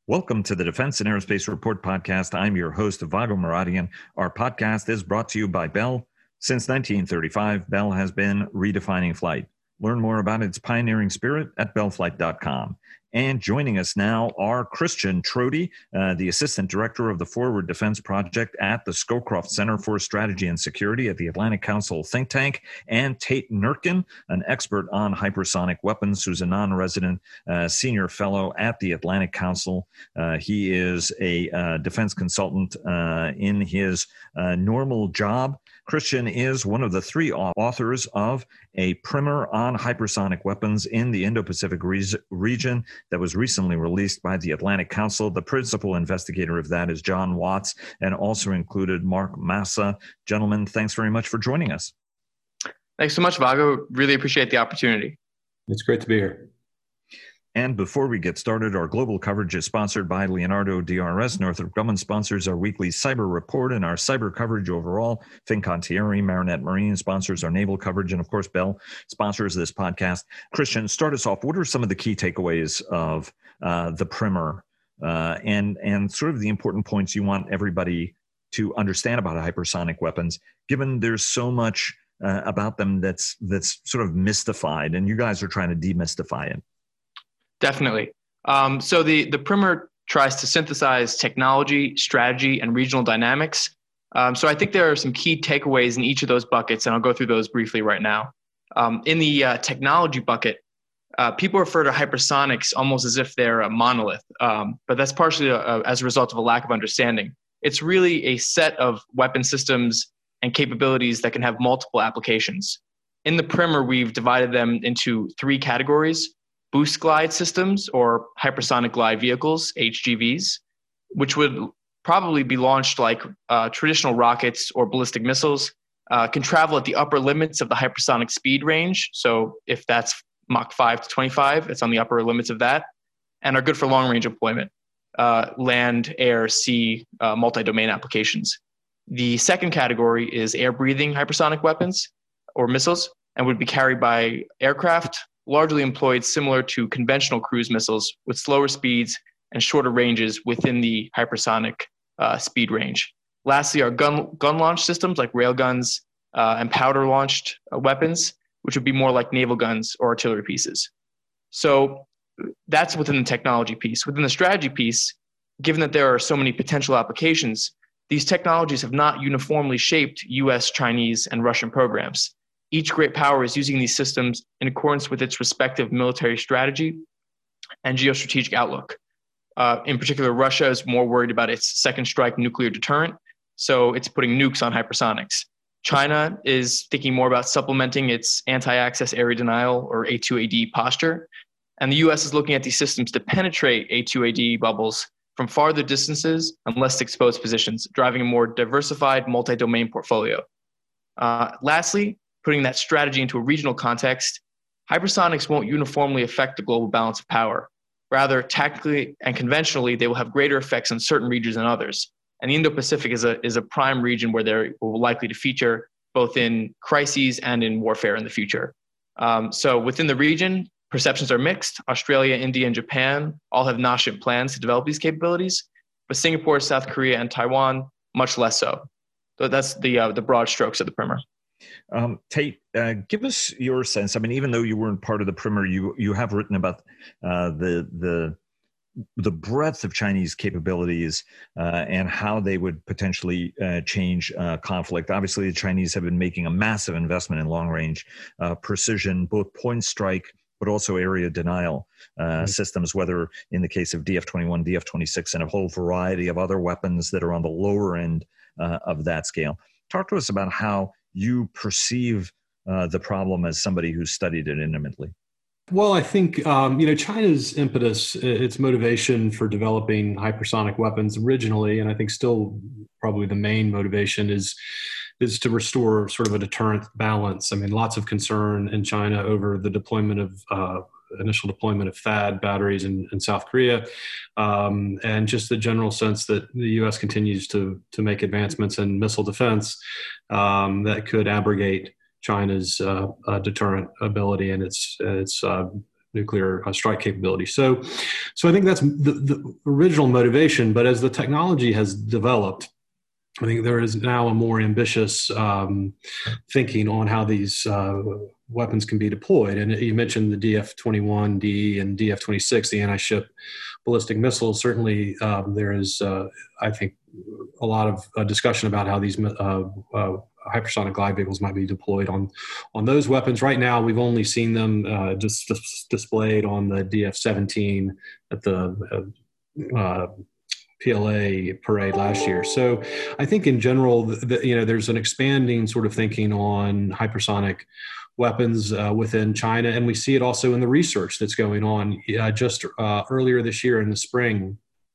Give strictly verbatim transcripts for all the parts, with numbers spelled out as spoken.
Welcome to the Defense and Aerospace Report podcast. I'm your host, Vago Muradian. Our podcast is brought to you by Bell. Since nineteen thirty-five, Bell has been redefining flight. Learn more about its pioneering spirit at bell flight dot com. And joining us now are Christian Trody, uh, the Assistant Director of the Forward Defense Project at the Scowcroft Center for Strategy and Security at the Atlantic Council think tank, and Tate Nurtgen, an expert on hypersonic weapons, who's a non-resident uh, senior fellow at the Atlantic Council. Uh, he is a uh, defense consultant uh, in his uh, normal job. Christian is one of the three authors of a primer on hypersonic weapons in the Indo-Pacific re- region that was recently released by the Atlantic Council. The principal investigator of that is John Watts, and also included Mark Massa. Gentlemen, thanks very much for joining us. Thanks so much, Vago. Really appreciate the opportunity. It's great to be here. And before we get started, our global coverage is sponsored by Leonardo D R S. Northrop Grumman sponsors our weekly cyber report and our cyber coverage overall. Fincantieri, Marinette Marine sponsors our naval coverage. And of course, Bell sponsors this podcast. Christian, start us off. What are some of the key takeaways of uh, the primer uh, and, and sort of the important points you want everybody to understand about hypersonic weapons, given there's so much uh, about them that's, that's sort of mystified, and you guys are trying to demystify it? Definitely. Um, so the, the primer tries to synthesize technology, strategy, and regional dynamics. Um, so I think there are some key takeaways in each of those buckets, and I'll go through those briefly right now. Um, in the uh, technology bucket, uh, people refer to hypersonics almost as if they're a monolith, um, but that's partially a, a, as a result of a lack of understanding. It's really a set of weapon systems and capabilities that can have multiple applications. In the primer, we've divided them into three categories: boost glide systems, or hypersonic glide vehicles, H G Vs, which would probably be launched like uh, traditional rockets or ballistic missiles, uh, can travel at the upper limits of the hypersonic speed range. So if that's Mach five to twenty-five, it's on the upper limits of that, and are good for long-range deployment, uh, land, air, sea, uh, multi-domain applications. The second category is air-breathing hypersonic weapons or missiles, and would be carried by aircraft, largely employed similar to conventional cruise missiles, with slower speeds and shorter ranges within the hypersonic uh, speed range. Lastly, are gun, gun launch systems like railguns uh, and powder-launched uh, weapons, which would be more like naval guns or artillery pieces. So that's within the technology piece. Within the strategy piece, given that there are so many potential applications, these technologies have not uniformly shaped U S, Chinese, and Russian programs. Each great power is using these systems in accordance with its respective military strategy and geostrategic outlook. Uh, in particular, Russia is more worried about its second strike nuclear deterrent, so it's putting nukes on hypersonics. China is thinking more about supplementing its anti-access area denial, or A two A D posture. And the U S is looking at these systems to penetrate A two A D bubbles from farther distances and less exposed positions, driving a more diversified multi-domain portfolio. Uh, lastly, putting that strategy into a regional context, hypersonics won't uniformly affect the global balance of power. Rather, tactically and conventionally, they will have greater effects on certain regions than others. And the Indo-Pacific is a, is a prime region where they're likely to feature both in crises and in warfare in the future. Um, so within the region, perceptions are mixed. Australia, India, and Japan all have nascent plans to develop these capabilities, but Singapore, South Korea, and Taiwan, much less so. So that's the, uh, the broad strokes of the primer. Um, Tate, uh, give us your sense. I mean, even though you weren't part of the primer, you you have written about uh, the the the breadth of Chinese capabilities uh, and how they would potentially uh, change uh, conflict. Obviously, the Chinese have been making a massive investment in long-range uh, precision, both point strike, but also area denial uh, mm-hmm. systems, whether in the case of D F twenty-one, D F twenty-six, and a whole variety of other weapons that are on the lower end uh, of that scale. Talk to us about how you perceive uh, the problem as somebody who's studied it intimately. Well, I think, um, you know, China's impetus, its motivation for developing hypersonic weapons originally, and I think still probably the main motivation is, is to restore sort of a deterrent balance. I mean, lots of concern in China over the deployment of uh, initial deployment of THAAD batteries in, in South Korea, um, and just the general sense that the U S continues to to make advancements in missile defense um, that could abrogate China's uh, uh, deterrent ability and its its uh, nuclear uh, strike capability. So, so I think that's the, the original motivation. But as the technology has developed, I think there is now a more ambitious um, thinking on how these uh, weapons can be deployed. And you mentioned the D F twenty-one D and D F twenty-six, the anti-ship ballistic missiles. Certainly, um, there is, uh, I think, a lot of uh, discussion about how these uh, uh, hypersonic glide vehicles might be deployed on on those weapons. Right now, we've only seen them uh, just dis- displayed on the D F seventeen at the uh, uh, P L A parade last year. So I think in general, the, the, you know, there's an expanding sort of thinking on hypersonic weapons uh, within China. And we see it also in the research that's going on. Uh, just uh, earlier this year in the spring,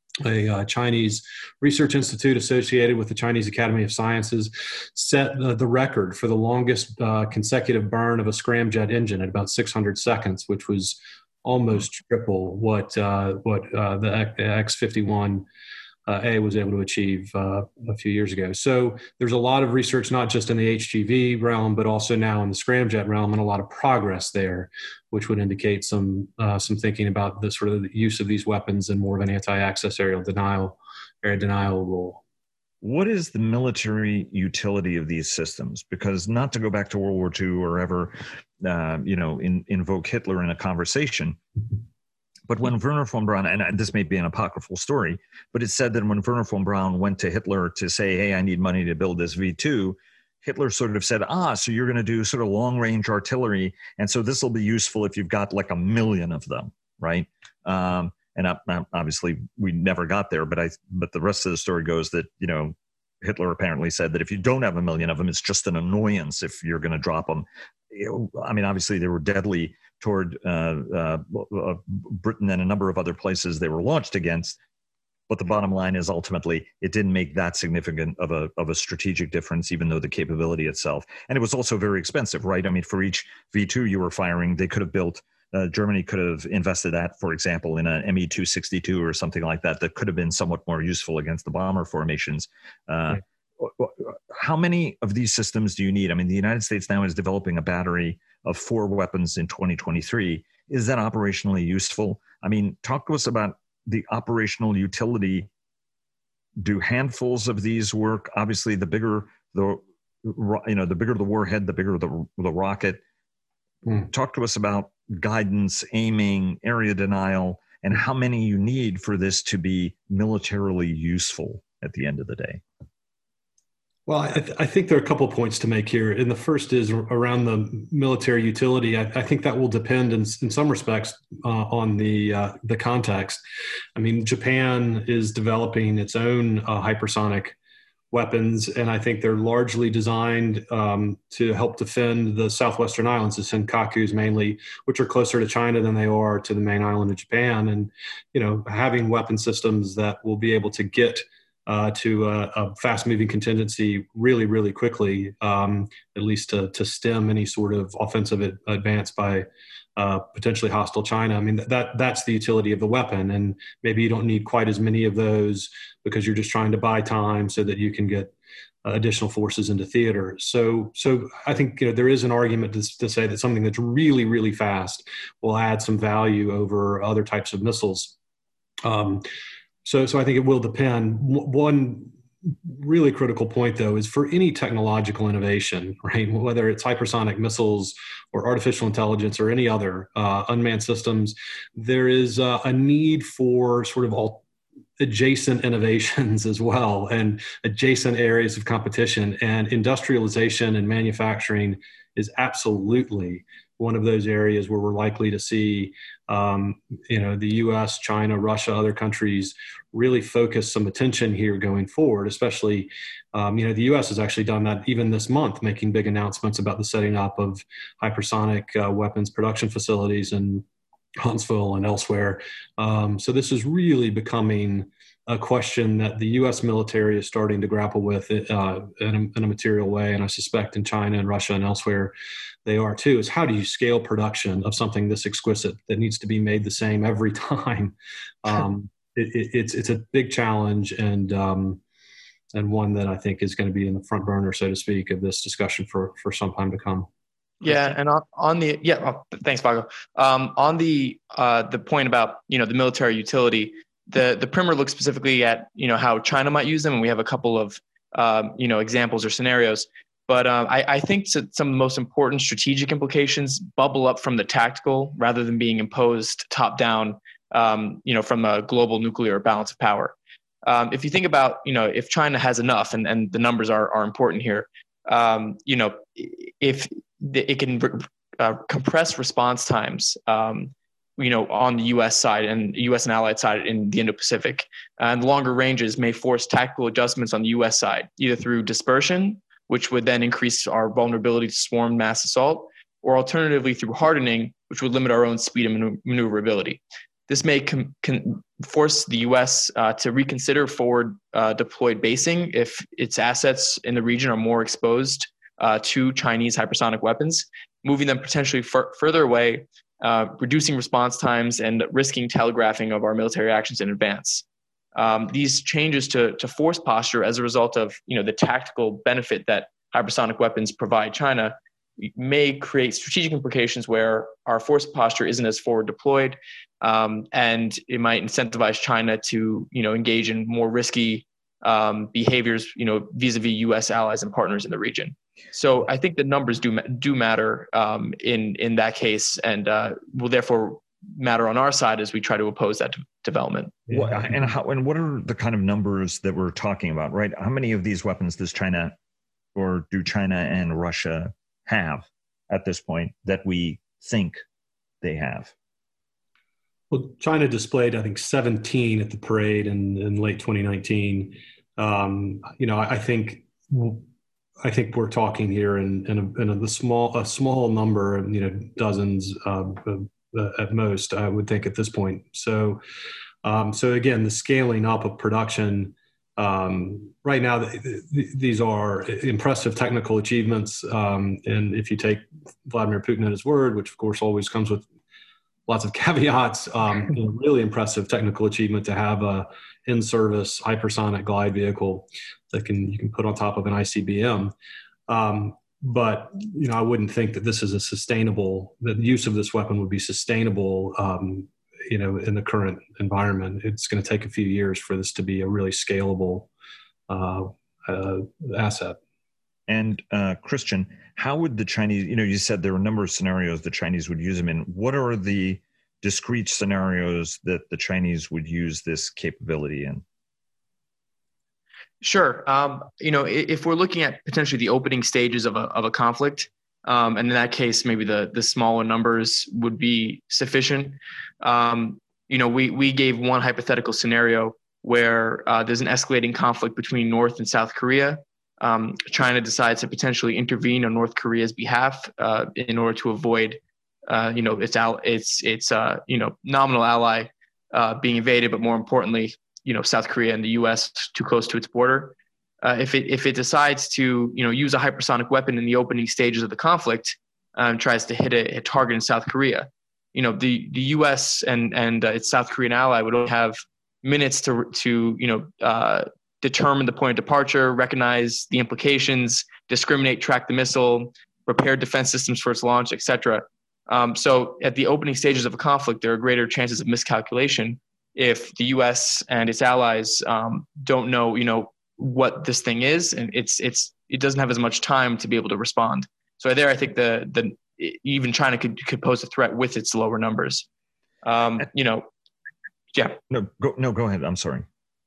a uh, Chinese research institute associated with the Chinese Academy of Sciences set the, the record for the longest uh, consecutive burn of a scramjet engine at about six hundred seconds, which was almost triple what uh, what uh, the X fifty-one uh, A was able to achieve uh, a few years ago. So there's a lot of research, not just in the H G V realm, but also now in the scramjet realm, and a lot of progress there, which would indicate some uh, some thinking about the sort of the use of these weapons in more of an anti-access aerial denial, area denial role. What is the military utility of these systems? Because not to go back to World War Two or ever, uh, you know, in, invoke Hitler in a conversation, but when Wernher von Braun, and this may be an apocryphal story, but it's said that when Wernher von Braun went to Hitler to say, hey, I need money to build this V two, Hitler sort of said, ah, so you're going to do sort of long-range artillery, and so this will be useful if you've got like a million of them, right? Um, And obviously, we never got there. But I, but the rest of the story goes that, you know, Hitler apparently said that if you don't have a million of them, it's just an annoyance if you're going to drop them. You know, I mean, obviously, they were deadly toward uh, uh, uh, Britain and a number of other places they were launched against. But the bottom line is ultimately it didn't make that significant of a of a strategic difference, even though the capability itself. And it was also very expensive, right? I mean, for each V two you were firing, they could have built. Uh, Germany could have invested that, for example, in an M E two sixty-two or something like that, that could have been somewhat more useful against the bomber formations. Uh, right. How many of these systems do you need? I mean, the United States now is developing a battery of four weapons in twenty twenty-three. Is that operationally useful? I mean, talk to us about the operational utility. Do handfuls of these work? Obviously, the bigger the, you know, the bigger the warhead, the bigger the, the rocket. Mm. Talk to us about guidance, aiming, area denial, and how many you need for this to be militarily useful at the end of the day. Well, I, th- I think there are a couple of points to make here. And the first is around the military utility. I, I think that will depend in, in some respects uh, on the uh, the context. I mean, Japan is developing its own uh, hypersonic weapons, and I think they're largely designed um, to help defend the southwestern islands, the Senkakus mainly, which are closer to China than they are to the main island of Japan. And, you know, having weapon systems that will be able to get uh, to a, a fast-moving contingency really, really quickly, um, at least to, to stem any sort of offensive advance by uh, potentially hostile China. I mean, that that's the utility of the weapon. And maybe you don't need quite as many of those because you're just trying to buy time so that you can get uh, additional forces into theater. So, so I think, you know, there is an argument to, to say that something that's really, really fast will add some value over other types of missiles. Um, so, so I think it will depend. One really critical point, though, is for any technological innovation, right? Whether it's hypersonic missiles or artificial intelligence or any other uh, unmanned systems, there is uh, a need for sort of all adjacent innovations as well, and adjacent areas of competition. And industrialization and manufacturing is absolutely one of those areas where we're likely to see, um, you know, the U S, China, Russia, other countries really focus some attention here going forward. Especially, um, you know, the U S has actually done that even this month, making big announcements about the setting up of hypersonic uh, weapons production facilities in Huntsville and elsewhere. Um, so this is really becoming a question that the U S military is starting to grapple with uh, in, a, in a material way. And I suspect in China and Russia and elsewhere, they are too, is how do you scale production of something this exquisite that needs to be made the same every time? Um, it, it, it's it's a big challenge, and um, and one that I think is going to be in the front burner, so to speak, of this discussion for, for some time to come. Yeah, and on, on the yeah, oh, thanks, Vago. Um, on the uh, the point about you know the military utility, the the primer looks specifically at you know how China might use them, and we have a couple of um, you know examples or scenarios. But um, I, I think some of the most important strategic implications bubble up from the tactical rather than being imposed top down. Um, you know, from a global nuclear balance of power. Um, if you think about, you know, if China has enough, and, and the numbers are are important here, um, you know, if it can uh, compress response times, um, you know, on the U S side and U S and allied side in the Indo-Pacific, and longer ranges may force tactical adjustments on the U S side, either through dispersion, which would then increase our vulnerability to swarm mass assault, or alternatively through hardening, which would limit our own speed and maneuverability. This may com- con- force the U S uh, to reconsider forward uh, deployed basing if its assets in the region are more exposed uh, to Chinese hypersonic weapons, moving them potentially f- further away, uh, reducing response times, and risking telegraphing of our military actions in advance. Um, these changes to, to force posture as a result of you know the tactical benefit that hypersonic weapons provide China may create strategic implications where our force posture isn't as forward deployed, um, and it might incentivize China to, you know, engage in more risky um, behaviors, you know, vis-a-vis U S allies and partners in the region. So I think the numbers do do matter um, in in that case, and uh, will therefore matter on our side as we try to oppose that d- development. What, and how and what are the kind of numbers that we're talking about, right? How many of these weapons does China, or do China and Russia have at this point that we think they have? Well, China displayed, I think, seventeen at the parade in, in late twenty nineteen. Um, you know, I, I think I think we're talking here in, in, a, in a, the small a small number, you know, dozens uh, uh, at most, I would think at this point. So, um, so again, the scaling up of production. Um, right now, th- th- these are impressive technical achievements. Um, and if you take Vladimir Putin at his word, which of course always comes with lots of caveats, um, you know, really impressive technical achievement to have a in-service hypersonic glide vehicle that can you can put on top of an I C B M. Um, but you know, I wouldn't think that this is a sustainable. The use of this weapon would be sustainable. Um, you know, in the current environment, it's going to take a few years for this to be a really scalable uh, uh, asset. And uh, Christian, how would the Chinese, you know, you said there are a number of scenarios the Chinese would use them in. What are the discrete scenarios that the Chinese would use this capability in? Sure. Um, you know, if we're looking at potentially the opening stages of a of a conflict, um, and in that case, maybe the the smaller numbers would be sufficient. Um, you know, we we gave one hypothetical scenario where uh, there's an escalating conflict between North and South Korea. Um, China decides to potentially intervene on North Korea's behalf uh, in order to avoid, uh, you know, its al- its its uh, you know nominal ally uh, being invaded, but more importantly, you know, South Korea and the U S too close to its border. Uh, if it if it decides to you know use a hypersonic weapon in the opening stages of the conflict, um, tries to hit a, a target in South Korea, you know, the the U S and and uh, its South Korean ally would only have minutes to to you know. Uh, determine the point of departure, recognize the implications, discriminate, track the missile, prepare defense systems for its launch, et cetera. Um, so at the opening stages of a conflict, there are greater chances of miscalculation if the U S and its allies um, don't know, you know, what this thing is, and it's it's it doesn't have as much time to be able to respond. So there, I think the the even China could could pose a threat with its lower numbers. Um, you know, yeah. No, go no, go ahead. I'm sorry.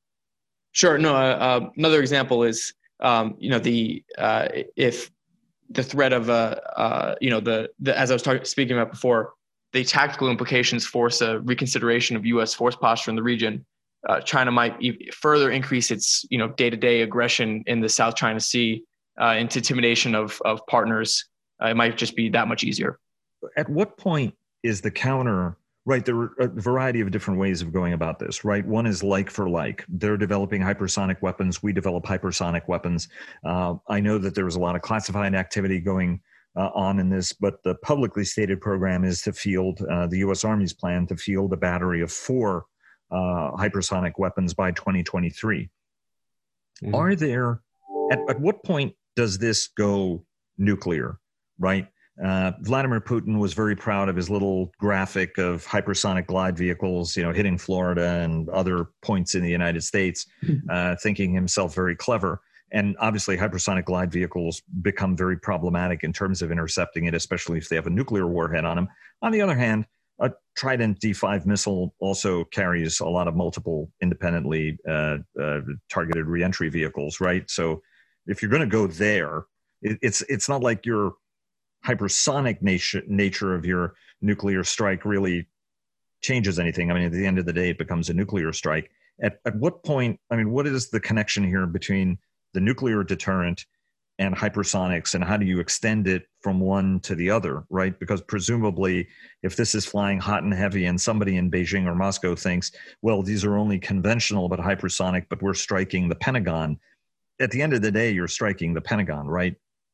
Sure. No. Uh, another example is, um, you know, the uh, if the threat of, uh, uh, you know, the, the as I was talking speaking about before, the tactical implications force a reconsideration of U S force posture in the region. Uh, China might e- further increase its, you know, day-to-day aggression in the South China Sea uh, into intimidation of of partners. Uh, it might just be that much easier. At what point is the counter? Right, there are a variety of different ways of going about this, right? One is like for like. They're developing hypersonic weapons. We develop hypersonic weapons. Uh, I know that there was a lot of classified activity going uh, on in this, but the publicly stated program is to field, uh, the U S Army's plan to field a battery of four uh, hypersonic weapons by twenty twenty-three. Mm-hmm. Are there, at, at what point does this go nuclear, right? Uh, Vladimir Putin was very proud of his little graphic of hypersonic glide vehicles, you know, hitting Florida and other points in the United States, uh, thinking himself very clever. And obviously, hypersonic glide vehicles become very problematic in terms of intercepting it, especially if they have a nuclear warhead on them. On the other hand, a Trident D five missile also carries a lot of multiple independently uh, uh, targeted reentry vehicles, right? So if you're going to go there, it, it's it's not like your hypersonic nature nature of your nuclear strike really changes anything. I mean, at the end of the day, it becomes a nuclear strike. At at what point? I mean, what is the connection here between the nuclear deterrent and hypersonics, and how do you extend it from one to the other, right? Because presumably, if this is flying hot and heavy and somebody in Beijing or Moscow thinks, well, these are only conventional but hypersonic, but we're striking the Pentagon, at the end of the day, you're striking the Pentagon, right?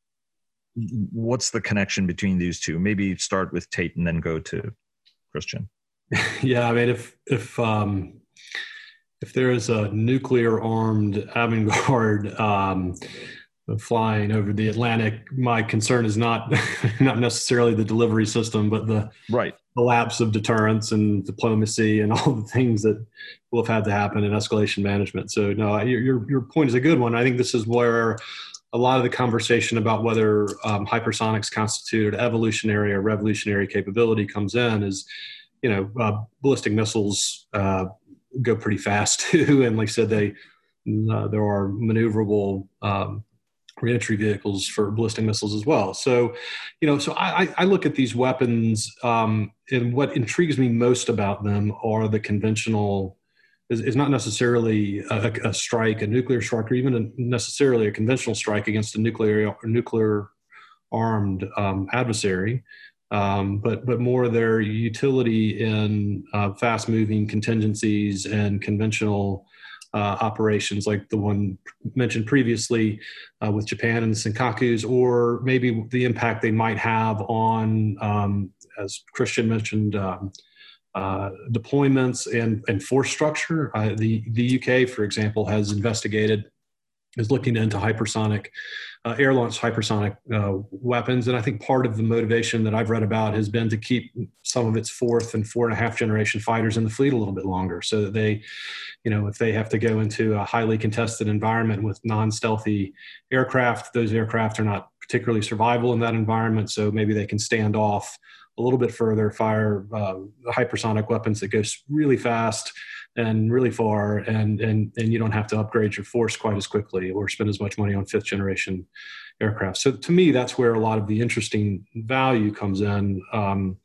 What's the connection between these two? Maybe start with Tate and then go to Christian. Yeah, I mean, if if um, if there is a nuclear-armed avant-garde um, flying over the Atlantic, my concern is not not necessarily the delivery system, but the right the lapse of deterrence and diplomacy and all the things that will have had to happen in escalation management. So, no, your your, your point is a good one. I think this is where a lot of the conversation about whether um, hypersonics constitute evolutionary or revolutionary capability comes in is, you know, uh, ballistic missiles uh, go pretty fast too. And like I said, they, uh, there are maneuverable um, reentry vehicles for ballistic missiles as well. So, you know, so I, I look at these weapons um, and what intrigues me most about them are the conventional is, is not necessarily a, a strike, a nuclear strike, or even a, necessarily a conventional strike against a nuclear nuclear armed um, adversary, um, but but more their utility in uh, fast moving contingencies and conventional uh, operations, like the one mentioned previously uh, with Japan and the Senkakus, or maybe the impact they might have on, um, as Christian mentioned. Um, Uh, deployments and, and force structure. Uh, the, the U K, for example, has investigated, is looking into hypersonic, uh, air-launched hypersonic uh, weapons. And I think part of the motivation that I've read about has been to keep some of its fourth and four and a half generation fighters in the fleet a little bit longer so that they, you know, if they have to go into a highly contested environment with non-stealthy aircraft, those aircraft are not particularly survivable in that environment. So maybe they can stand off a little bit further, fire uh, hypersonic weapons that go really fast and really far, and and and you don't have to upgrade your force quite as quickly or spend as much money on fifth generation aircraft. So to me, that's where a lot of the interesting value comes in. Um,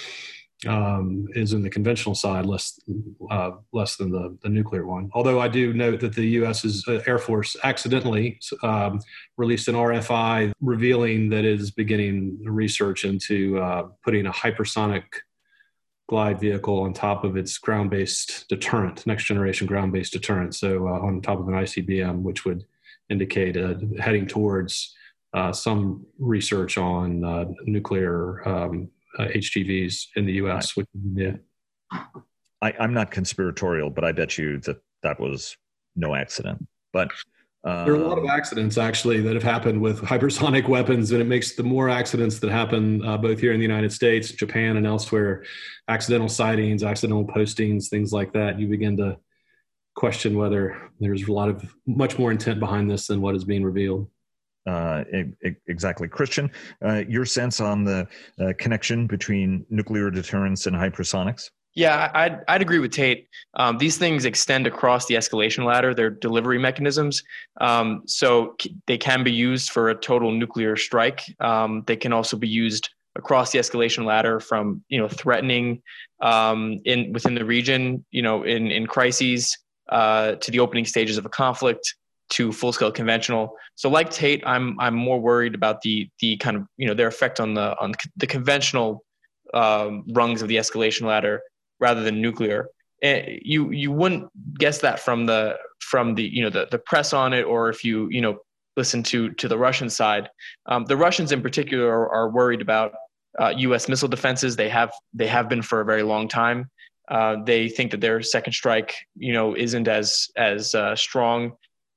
um, is in the conventional side, less uh, less than the, the nuclear one. Although I do note that the U S uh, Air Force accidentally um, released an R F I revealing that it is beginning research into uh, putting a hypersonic glide vehicle on top of its ground-based deterrent, next-generation ground-based deterrent, so uh, on top of an I C B M, which would indicate uh, heading towards uh, some research on uh, nuclear um, Uh, H G Vs in the U S. Which, yeah, I, I'm not conspiratorial, but I bet you that that was no accident. But um, there are a lot of accidents actually that have happened with hypersonic weapons, and it makes the more accidents that happen uh, both here in the United States, Japan, and elsewhere, accidental sightings, accidental postings, things like that. You begin to question whether there's a lot of much more intent behind this than what is being revealed. Uh, exactly. Christian, uh, your sense on the uh, connection between nuclear deterrence and hypersonics? Yeah, I'd, I'd agree with Tate. Um, these things extend across the escalation ladder. They're delivery mechanisms. Um, so they can be used for a total nuclear strike. Um, they can also be used across the escalation ladder from, you know, threatening um, in within the region, you know, in, in crises uh, to the opening stages of a conflict, to full-scale conventional. So like Tate, I'm I'm more worried about the the kind of, you know, their effect on the on the conventional um, rungs of the escalation ladder rather than nuclear. And you you wouldn't guess that from the from the you know the the press on it, or if you you know listen to to the Russian side. Um, the Russians in particular are, are worried about uh, U S missile defenses. They have they have been for a very long time. Uh, they think that their second strike, you know, isn't as as uh, strong.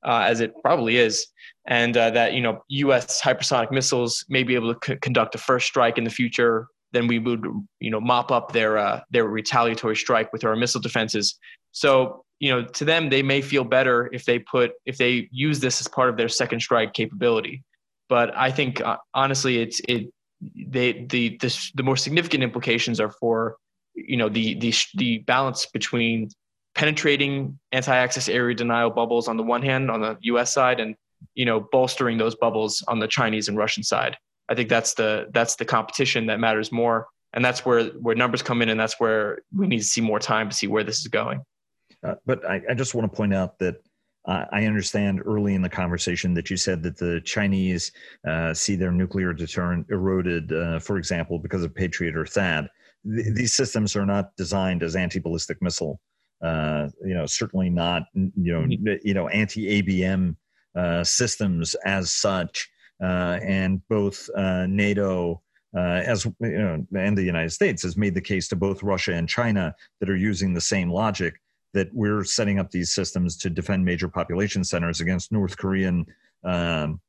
uh, as it probably is, and uh, that, you know, U S hypersonic missiles may be able to c- conduct a first strike in the future, then we would, you know, mop up their uh, their retaliatory strike with our missile defenses. So, you know, to them, they may feel better if they put if they use this as part of their second strike capability. But I think uh, honestly, it's it they the the the more significant implications are for, you know, the the the balance between penetrating anti-access area denial bubbles on the one hand on the U S side, and, you know, bolstering those bubbles on the Chinese and Russian side. I think that's the that's the competition that matters more, and that's where where numbers come in, and that's where we need to see more time to see where this is going. Uh, but I, I just want to point out that uh, I understand early in the conversation that you said that the Chinese uh, see their nuclear deterrent eroded, uh, for example, because of Patriot or THAAD. Th- these systems are not designed as anti-ballistic missile. Uh, you know, certainly not, you know, mm-hmm. you know, anti-A B M uh, systems as such. Uh, and both uh, NATO uh, as you know, and the United States has made the case to both Russia and China that are using the same logic, that we're setting up these systems to defend major population centers against North Korean um,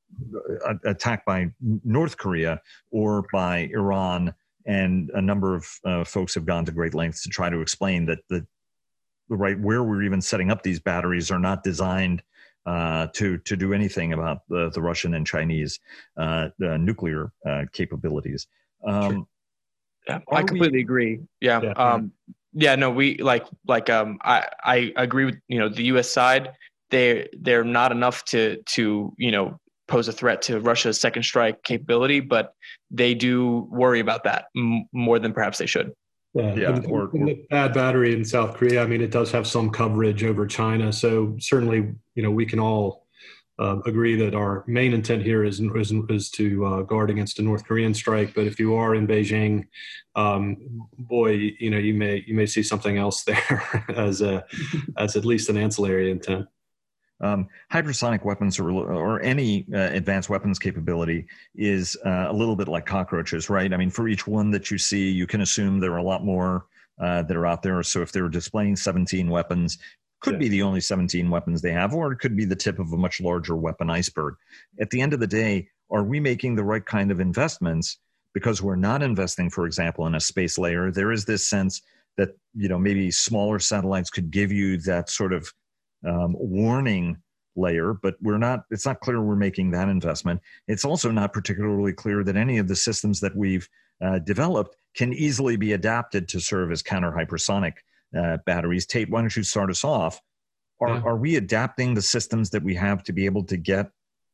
attack by North Korea or by Iran. And a number of uh, folks have gone to great lengths to try to explain that the, the right where we're even setting up these batteries are not designed Uh, to to do anything about the, the Russian and Chinese uh, the nuclear uh, capabilities. Um, sure. Yeah, I completely we, agree. Yeah, yeah, um, yeah. No, we like like um, I I agree with, you know, the U S side. They they're not enough to to you know pose a threat to Russia's second strike capability, but they do worry about that m- more than perhaps they should. Yeah, yeah. And, or, and the bad battery in South Korea, I mean, it does have some coverage over China. So certainly, you know, we can all uh, agree that our main intent here is is, is to uh, guard against a North Korean strike. But if you are in Beijing, um, boy, you know, you may you may see something else there as a as at least an ancillary intent. Um, hypersonic weapons or, or any uh, advanced weapons capability is uh, a little bit like cockroaches, right? I mean, for each one that you see, you can assume there are a lot more uh, that are out there. So if they're displaying seventeen weapons, could yeah. be the only seventeen weapons they have, or it could be the tip of a much larger weapon iceberg. At the end of the day, are we making the right kind of investments? Because we're not investing, for example, in a space layer. There is this sense that, you know, maybe smaller satellites could give you that sort of Um, warning layer, but we're not, it's not clear we're making that investment. It's also not particularly clear that any of the systems that we've uh, developed can easily be adapted to serve as counter hypersonic uh, batteries. Tate, why don't you start us off? Are, yeah. are we adapting the systems that we have to be able to get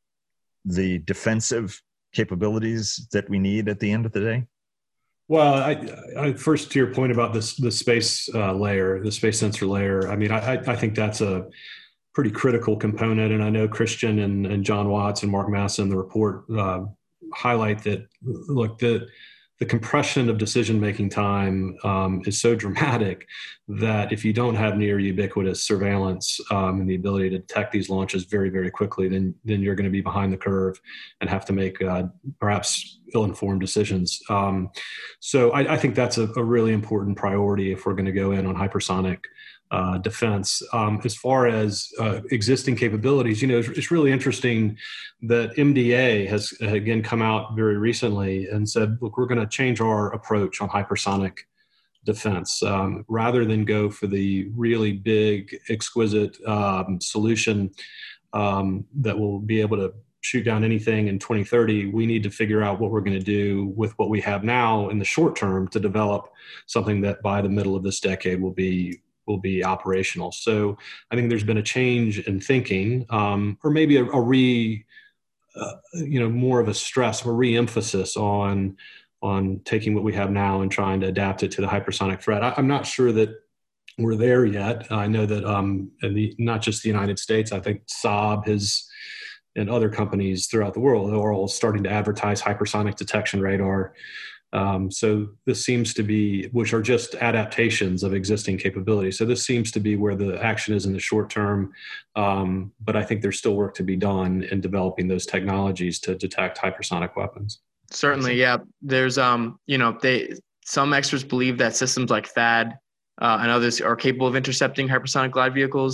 the defensive capabilities that we need at the end of the day? Well, I, I, first to your point about this, the space uh, layer, the space sensor layer. I mean, I, I think that's a pretty critical component, and I know Christian and, and John Watts and Mark Massa in the report uh, highlight that. Look, the the compression of decision-making time um, is so dramatic that if you don't have near ubiquitous surveillance um, and the ability to detect these launches very, very quickly, then then you're going to be behind the curve and have to make uh, perhaps ill-informed decisions. Um, so I, I think that's a, a really important priority if we're going to go in on hypersonic uh, defense. Um, as far as uh, existing capabilities, you know, it's, it's really interesting that M D A has again come out very recently and said, look, we're going to change our approach on hypersonic defense. Um, rather than go for the really big, exquisite um, solution um, that will be able to shoot down anything in twenty thirty, we need to figure out what we're going to do with what we have now in the short term to develop something that by the middle of this decade will be will be operational. So I think there's been a change in thinking, um, or maybe a, a re, uh, you know, more of a stress, a re-emphasis on on taking what we have now and trying to adapt it to the hypersonic threat. I, I'm not sure that we're there yet. I know that um, and the, not just the United States. I think Saab has, and other companies throughout the world are all starting to advertise hypersonic detection radar. Um, so this seems to be, which are just adaptations of existing capabilities. So this seems to be where the action is in the short term. Um, but I think there's still work to be done in developing those technologies to detect hypersonic weapons. Certainly, yeah. There's, um, you know, they some experts believe that systems like THAAD uh, and others are capable of intercepting hypersonic glide vehicles.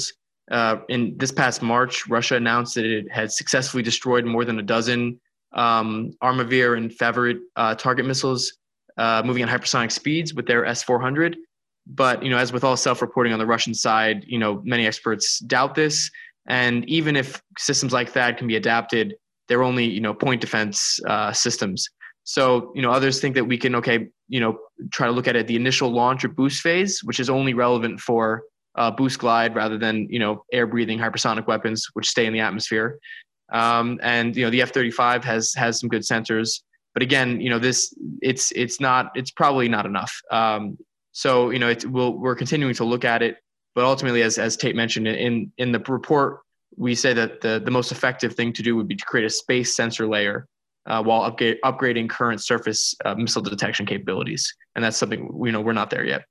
Uh, in this past March, Russia announced that it had successfully destroyed more than a dozen um, Armavir and Favorite uh, target missiles, uh, moving at hypersonic speeds with their S four hundred. But, you know, as with all self-reporting on the Russian side, you know, many experts doubt this. And even if systems like that can be adapted, they're only, you know, point defense uh, systems. So, you know, others think that we can, okay, you know, try to look at it, the initial launch or boost phase, which is only relevant for uh, boost glide rather than, you know, air breathing hypersonic weapons, which stay in the atmosphere. Um, and, you know, the F thirty-five has, has some good sensors, but again, you know, this, it's, it's not, it's probably not enough. Um, so, you know, it's, we'll, we're continuing to look at it, but ultimately, as, as Tate mentioned in, in the report, we say that the, the most effective thing to do would be to create a space sensor layer uh, while upgrade, upgrading current surface uh, missile detection capabilities. And that's something, you know, we're not there yet.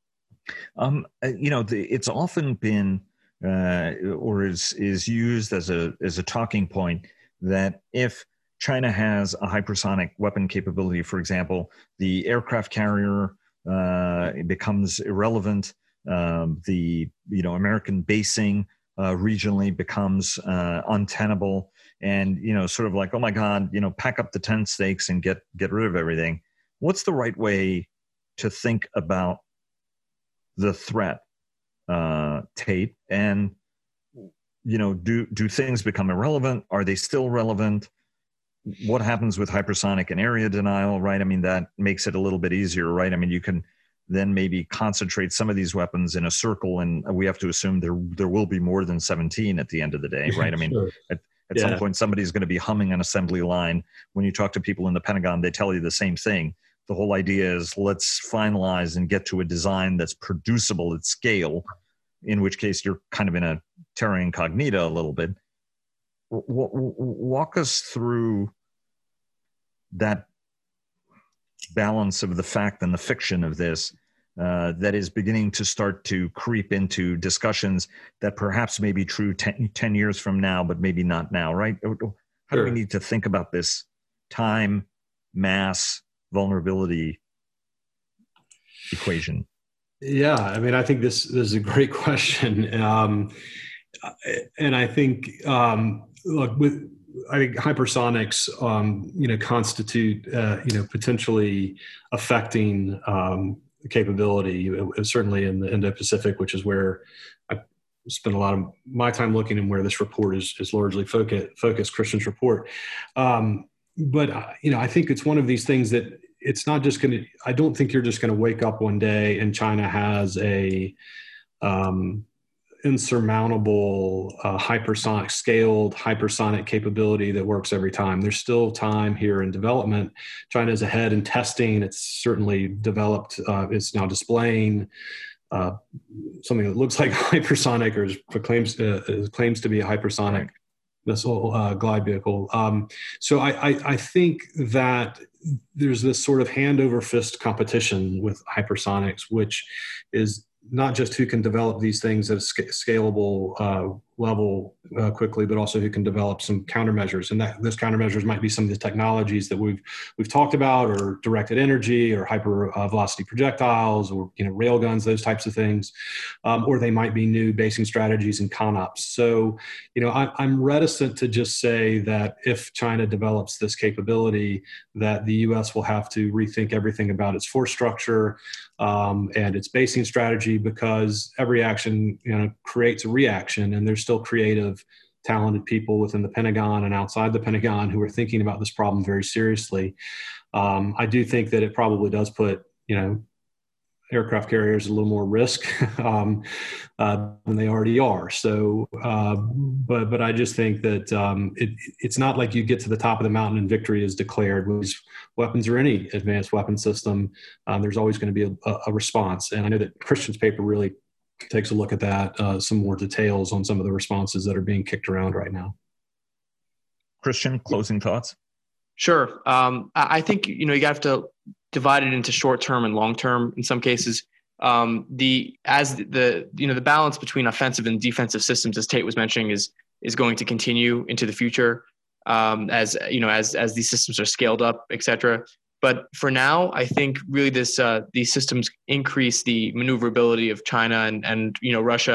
Um, you know, the, it's often been uh, or is is used as a as a talking point that if China has a hypersonic weapon capability, for example, the aircraft carrier uh, becomes irrelevant. Um, the you know American basing uh, regionally becomes uh, untenable, and you know, sort of like, oh my God, you know, pack up the tent stakes and get get rid of everything. What's the right way to think about the threat, uh, Tate? And you know, do do things become irrelevant? Are they still relevant? What happens with hypersonic and area denial, right? I mean, that makes it a little bit easier, right? I mean, you can then maybe concentrate some of these weapons in a circle, and we have to assume there there will be more than seventeen at the end of the day, right? I mean, sure. at, at yeah. some point, somebody's going to be humming an assembly line. When you talk to people in the Pentagon, they tell you the same thing. The whole idea is let's finalize and get to a design that's producible at scale, in which case you're kind of in a terra incognita a little bit. W- w- walk us through that balance of the fact and the fiction of this uh, that is beginning to start to creep into discussions that perhaps may be true ten, ten years from now, but maybe not now, right? How sure. do we need to think about this time, mass, vulnerability equation? Yeah, I mean, I think this, this is a great question. Um, and I think, um, look, with, I think hypersonics, um, you know, constitute, uh, you know, potentially affecting um, capability, certainly in the Indo-Pacific, which is where I spent a lot of my time looking and where this report is, is largely focused, focused Christian's report. Um, but, uh, you know, I think it's one of these things that it's not just going to, I don't think you're just going to wake up one day and China has a, um, insurmountable uh, hypersonic scaled hypersonic capability that works every time. There's still time here in development. China's ahead in testing. It's certainly developed. Uh, it's now displaying uh, something that looks like hypersonic or claims uh, claims to be a hypersonic right. missile uh, glide vehicle. Um, so I, I, I think that there's this sort of hand over fist competition with hypersonics, which is not just who can develop these things at a sc- scalable uh, level uh, quickly, but also who can develop some countermeasures. And that those countermeasures might be some of the technologies that we've we've talked about, or directed energy, or hyper uh, velocity projectiles, or you know rail guns, those types of things, um, or they might be new basing strategies and CONOPS. So, you know, I, I'm reticent to just say that if China develops this capability, that the U S will have to rethink everything about its force structure um, and its basing strategy, because every action, you know, creates a reaction, and there's still creative, talented people within the Pentagon and outside the Pentagon who are thinking about this problem very seriously. Um, I do think that it probably does put, you know, aircraft carriers a little more risk um, uh, than they already are. So, uh, but but I just think that um, it, it's not like you get to the top of the mountain and victory is declared. With these weapons or any advanced weapon system, um, there's always going to be a, a response. And I know that Christian's paper really takes a look at that, uh, some more details on some of the responses that are being kicked around right now. Christian, closing thoughts? Sure. Um, I think, you know, you have to divide it into short-term and long-term in some cases. Um, the, as the, you know, the balance between offensive and defensive systems, as Tate was mentioning, is, is going to continue into the future um, as, you know, as, as these systems are scaled up, et cetera. But for now, I think really this uh, these systems increase the maneuverability of China and, and you know Russia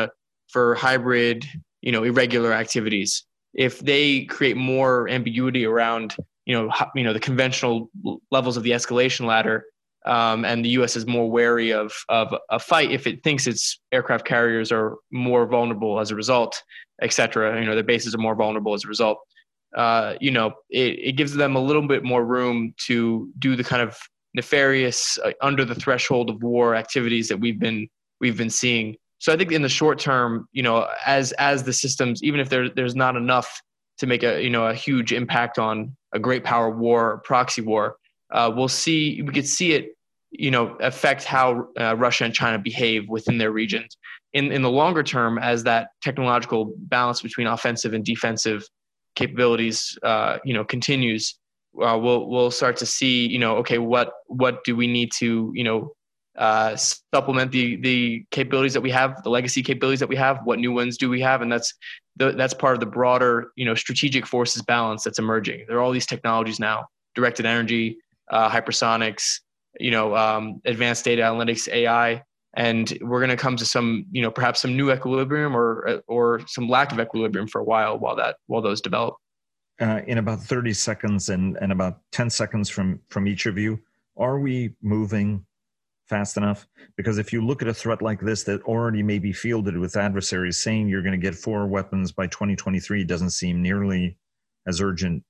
for hybrid, you know, irregular activities. If they create more ambiguity around, you know, ho- you know, the conventional levels of the escalation ladder, um, and the U S is more wary of of a fight if it thinks its aircraft carriers are more vulnerable as a result, et cetera. You know, their bases are more vulnerable as a result. Uh, you know, it, it gives them a little bit more room to do the kind of nefarious, uh, under the threshold of war activities that we've been we've been seeing. So I think in the short term, you know, as as the systems, even if there there's not enough to make a you know a huge impact on a great power war, or proxy war, uh, we'll see we could see it, you know, affect how uh, Russia and China behave within their regions. In in the longer term, as that technological balance between offensive and defensive capabilities, uh, you know, continues, uh, we'll we'll start to see, you know, okay, what what do we need to, you know, uh, supplement the the capabilities that we have, the legacy capabilities that we have. What new ones do we have? And that's the, that's part of the broader, you know, strategic forces balance that's emerging. There are all these technologies now: directed energy, uh, hypersonics, you know, um, advanced data analytics, A I. And we're going to come to some, you know, perhaps some new equilibrium or or some lack of equilibrium for a while while that while those develop. Uh, in about thirty seconds and, and about ten seconds from, from each of you, are we moving fast enough? Because if you look at a threat like this that already may be fielded with adversaries, saying you're going to get four weapons by twenty twenty-three doesn't seem nearly as urgent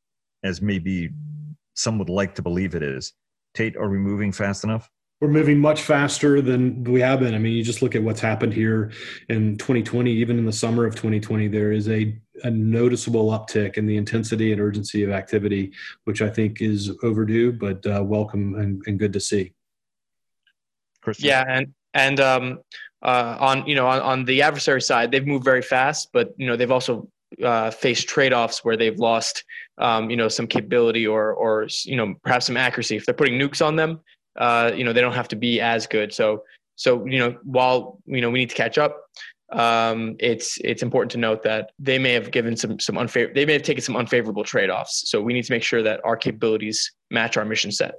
as maybe some would like to believe it is. Tate, are we moving fast enough? We're moving much faster than we have been. I mean, you just look at what's happened here in twenty twenty, even in the summer of twenty twenty, there is a, a noticeable uptick in the intensity and urgency of activity, which I think is overdue, but uh, welcome and, and good to see. Christian? Yeah, and and um, uh, on you know on, on the adversary side, they've moved very fast, but you know they've also uh, faced trade-offs where they've lost um, you know some capability or or you know perhaps some accuracy. If they're putting nukes on them, uh, you know they don't have to be as good. So so you know while you know we need to catch up, um, it's it's important to note that they may have given some some unfavorable they may have taken some unfavorable trade-offs. So we need to make sure that our capabilities match our mission set.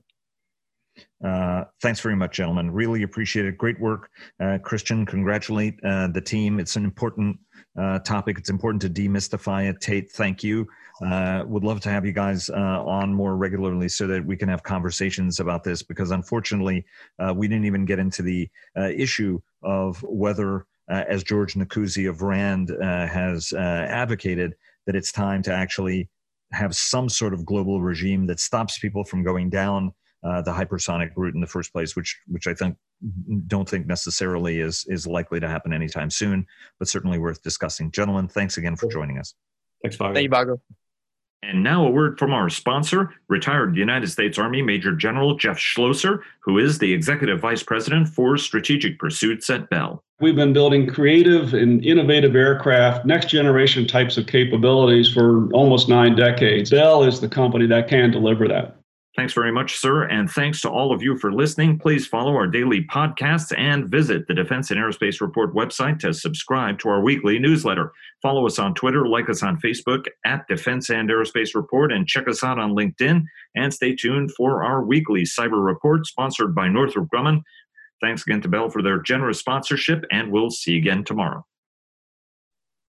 Uh, thanks very much, gentlemen. Really appreciate it. Great work. Uh, Christian, congratulate uh, the team. It's an important uh, topic. It's important to demystify it. Tate, thank you. Uh, would love to have you guys uh, on more regularly so that we can have conversations about this, because unfortunately, uh, we didn't even get into the uh, issue of whether, uh, as George Nkosi of RAND uh, has uh, advocated, that it's time to actually have some sort of global regime that stops people from going down Uh, the hypersonic route in the first place, which which I think don't think necessarily is is likely to happen anytime soon, but certainly worth discussing. Gentlemen, thanks again for joining us. Thanks, Vago. Thank you, Vago. And now a word from our sponsor, retired United States Army Major General Jeff Schlosser, who is the Executive Vice President for Strategic Pursuits at Bell. We've been building creative and innovative aircraft, next generation types of capabilities for almost nine decades. Bell is the company that can deliver that. Thanks very much, sir, and thanks to all of you for listening. Please follow our daily podcasts and visit the Defense and Aerospace Report website to subscribe to our weekly newsletter. Follow us on Twitter, like us on Facebook at Defense and Aerospace Report, and check us out on LinkedIn. And stay tuned for our weekly cyber report sponsored by Northrop Grumman. Thanks again to Bell for their generous sponsorship, and we'll see you again tomorrow.